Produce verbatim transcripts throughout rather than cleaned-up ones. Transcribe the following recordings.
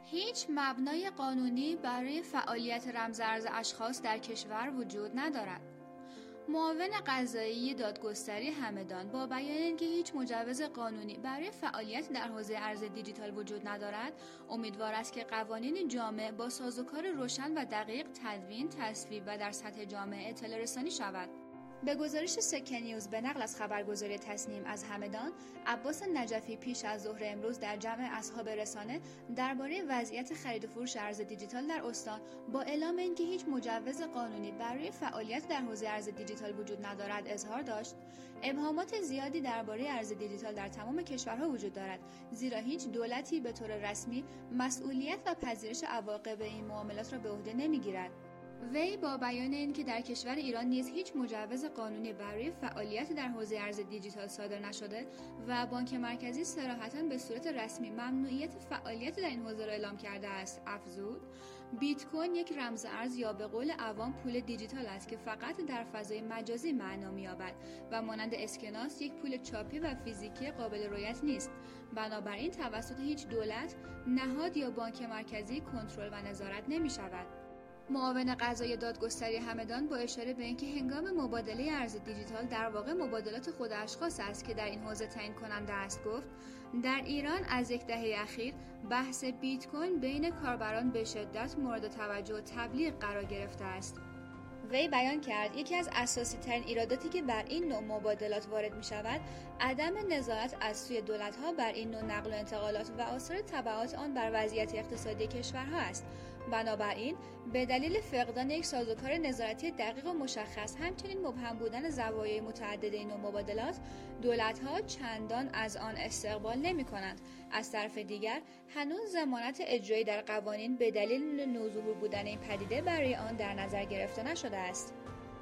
هیچ مبنای قانونی برای فعالیت رمزارز اشخاص در کشور وجود ندارد. معاون قضایی دادگستری همدان با بیان اینکه هیچ مجوز قانونی برای فعالیت در حوزه ارز دیجیتال وجود ندارد، امیدوار است که قوانین جامع با سازوکار روشن و دقیق تدوین، تصویب و در سطح جامعه اطلاع رسانی شود. به گزارش سکه نیوز به نقل از خبرگزاری تصنیم از همدان، عباس نجفی پیش از ظهر امروز در جمع اصحاب رسانه درباره وضعیت خرید و فروش ارز دیجیتال در استان با اعلام اینکه هیچ مجوز قانونی برای فعالیت در حوزه ارز دیجیتال وجود ندارد اظهار داشت. ابهامات زیادی درباره ارز دیجیتال در تمام کشورها وجود دارد، زیرا هیچ دولتی به طور رسمی مسئولیت و پذیرش عواقب این معاملات را به عهده نمیگیرد. وی با بیان اینکه در کشور ایران نیز هیچ مجوز قانونی برای فعالیت در حوزه ارز دیجیتال صادر نشده و بانک مرکزی صراحتاً به صورت رسمی ممنوعیت فعالیت در این حوزه را اعلام کرده است، افزود: بیت کوین یک رمز ارز یا به قول عوام پول دیجیتال است که فقط در فضای مجازی معنا می‌یابد و مانند اسکناس یک پول چاپی و فیزیکی قابل رؤیت نیست. بنابراین توسط هیچ دولت، نهاد یا بانک مرکزی کنترل و نظارت نمی‌شود. معاون قضایی دادگستری همدان با اشاره به اینکه هنگام مبادله ارز دیجیتال در واقع مبادلات خود اشخاص است که در این حوزه تعیین کننده است، گفت: در ایران از یک دهه اخیر بحث بیت کوین بین کاربران به شدت مورد توجه و تبلیغ قرار گرفته است. وی بیان کرد یکی از اساسی ترین ایراداتی که بر این نوع مبادلات وارد می شود عدم نظارت از سوی دولت ها بر این نوع نقل و انتقالات و آثار تبعات آن بر وضعیت اقتصادی کشورها است. بنابراین به دلیل فقدان یک سازوکار نظارتی دقیق و مشخص، همچنین مبهم بودن زوایای متعدد این نوع مبادلات، دولت ها چندان از آن استقبال نمی کنند. از طرف دیگر هنوز ضمانت اجرایی در قوانین به دلیل نوظهور بودن این پدیده برای آن در نظر گرفته نشده است.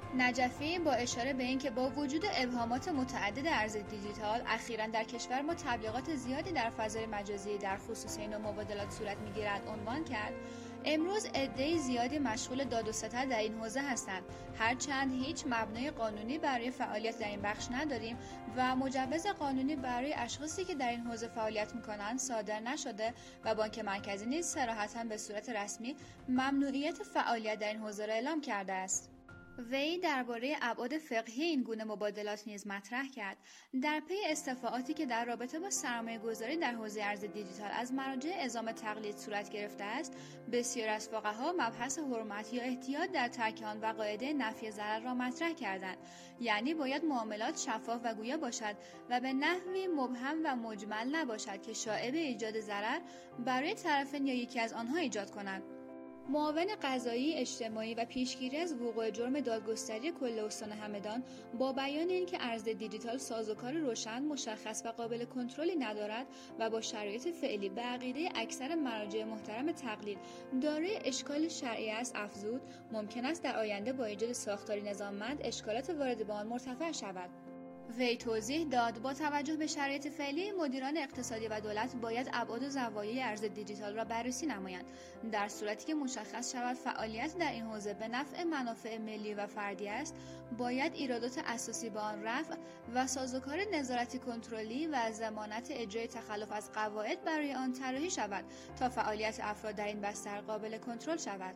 نجفی با اشاره به اینکه با وجود ابهامات متعدد ارز دیجیتال اخیراً در کشور ما تبلیغات زیادی در فضای مجازی در خصوص این مبادلات صورت می‌گیرد، عنوان کرد: امروز عده زیادی مشغول داد و ستد در این حوزه هستند، هرچند هیچ مبنای قانونی برای فعالیت در این بخش نداریم و مجوز قانونی برای اشخاصی که در این حوزه فعالیت می‌کنند صادر نشده و بانک مرکزی نیز صراحتاً به صورت رسمی ممنوعیت فعالیت در این حوزه را اعلام کرده است. وی درباره ابعاد فقهی این گونه مبادلات نیز مطرح کرد. در پی استفاءاتی که در رابطه با سرمایه‌گذاری در حوزه ارز دیجیتال از مراجع اعزام تقلید صورت گرفته است، بسیار از فقها مبحث حرمت یا احتیاط در ترک آن و قاعده نفی ضرر را مطرح کردند، یعنی باید معاملات شفاف و گویا باشد و به نحوی مبهم و مجمل نباشد که شایبه ایجاد ضرر برای طرفین یا یکی از آنها ایجاد کند. معاون قضایی اجتماعی و پیشگیری از وقوع جرم دادگستری کل استان همدان با بیان اینکه ارز دیجیتال سازوکار روشن، مشخص و قابل کنترلی ندارد و با شرایط فعلی به عقیده اکثر مراجع محترم تقلید دارای اشکال شرعی است، افزود: ممکن است در آینده با ایجاد ساختاری نظاممند اشکالات وارد به آن مرتفع شود. وی توضیح داد با توجه به شرایط فعلی مدیران اقتصادی و دولت باید ابعاد و زوایای ارز دیجیتال را بررسی نمایند. در صورتی که مشخص شود فعالیت در این حوزه به نفع منافع ملی و فردی است، باید ایرادات اساسی به آن رفع و سازوکار نظارتی کنترلی و ضمانت اجرای تخلف از قواعد برای آن طراحی شود تا فعالیت افراد در این بستر قابل کنترل شود.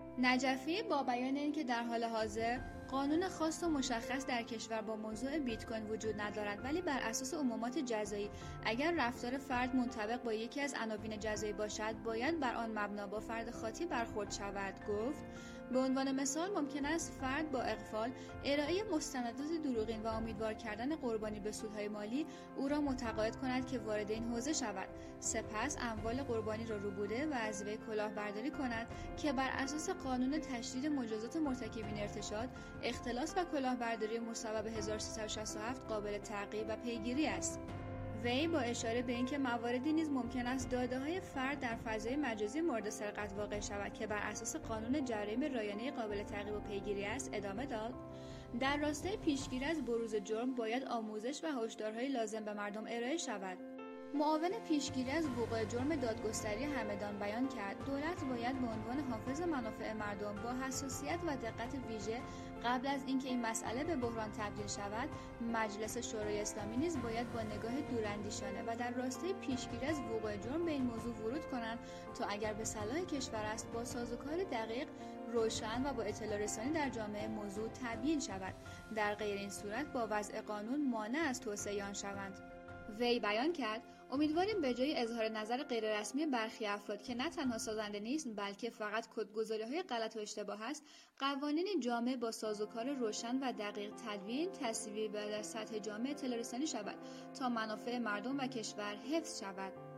نجفی با بیان اینکه در حال حاضر قانون خاص و مشخص در کشور با موضوع بیت کوین وجود ندارد، ولی بر اساس عمومات جزایی اگر رفتار فرد منطبق با یکی از عناوین جزایی باشد باید بر آن مبنا با فرد خاطی برخورد شود، گفت: به عنوان مثال ممکن است فرد با اغفال، ارائه مستندات دروغین و امیدوار کردن قربانی به سودهای مالی او را متقاعد کند که وارد این حوزه شود، سپس اموال قربانی را ربوده و از وی کلاهبرداری کند که بر اساس قانون تشدید مجازات مرتکبین ارتشاد، اختلاس و کلاهبرداری مصوب هزار و سیصد و شصت و هفت قابل تعقیب و پیگیری است. وی با اشاره به اینکه مواردی نیز ممکن است داده‌های فرد در فضای مجازی مورد سرقت واقع شود که بر اساس قانون جرایم رایانه قابل تعقیب و پیگیری است، ادامه داد: در راستای پیشگیری از بروز جرم باید آموزش و هشدارهای لازم به مردم ارائه شود. معاون پیشگیری از وقوع جرم دادگستری همدان بیان کرد دولت باید به عنوان حافظ منافع مردم با حساسیت و دقت ویژه قبل از اینکه این مسئله به بحران تبدیل شود، مجلس شورای اسلامی نیز باید با نگاه دوراندیشانه و در راستای پیشگیری از وقوع جرم به این موضوع ورود کنند تا اگر به صلاح کشور است با سازوکار دقیق، روشن و با اطلاع رسانی در جامعه موضوع تبیین شود. در غیر این صورت با وضع قانون مانع از توسعه آن شوند. وی بیان کرد امیدواریم به جای اظهار نظر غیررسمی برخی افراد که نه تنها سازنده نیست بلکه فقط کدگذاری‌های غلط و اشتباه است، قوانین جامع با سازوکار روشن و دقیق تدوین، تصویب و در سطح جامع اطلاع رسانی شود تا منافع مردم و کشور حفظ شود.